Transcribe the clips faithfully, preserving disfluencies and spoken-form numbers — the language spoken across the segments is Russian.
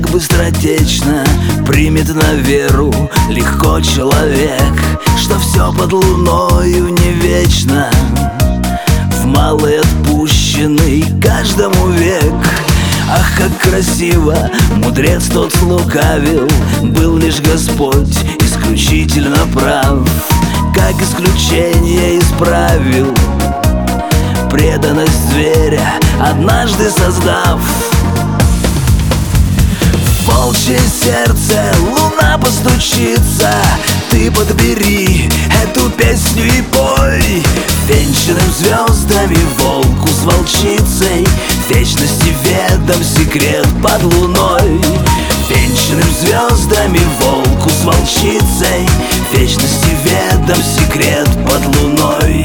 как быстротечно примет на веру легко человек, что все под луною не вечно, в малый отпущенный каждому век. Ах, как красиво мудрец тот слукавил, был лишь Господь исключительно прав, как исключение исправил преданность зверя, однажды создав. В волчье сердце луна постучится, ты подбери эту песню и пой. Венчанным звездами волку с волчицей вечности ведом секрет под луной. Венчанным звездами волку с волчицей вечности ведом секрет под луной.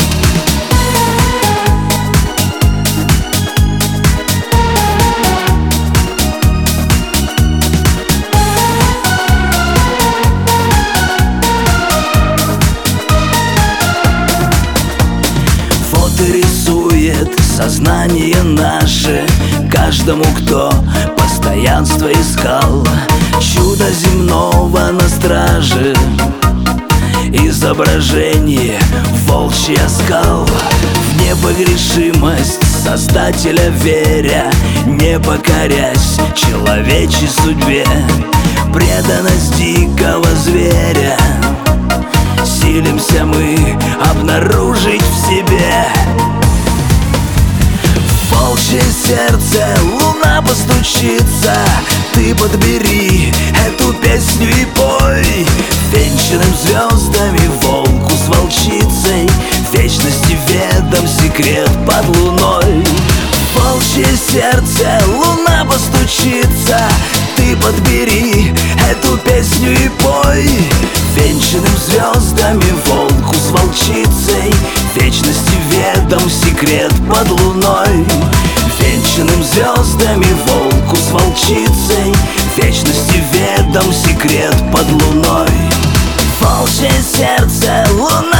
Рисует сознание наше каждому, кто постоянство искал, чудо земного на страже, изображение волчий оскал. В непогрешимость Создателя веря, не покорясь человечьей судьбе, преданность дикого зверя силимся мы обнаружить в себе. В волчье сердце луна постучится, ты подбери эту песню и пой. Венчанным звездами волку с волчицей вечности ведом секрет под луной. В волчье сердце луна постучится, ты подбери эту песню и пой. Венчанным звездами волку с волчицей вечности ведом секрет под луной. Венчанным звездами волку с волчицей вечности ведом секрет под луной. Волчье сердце луна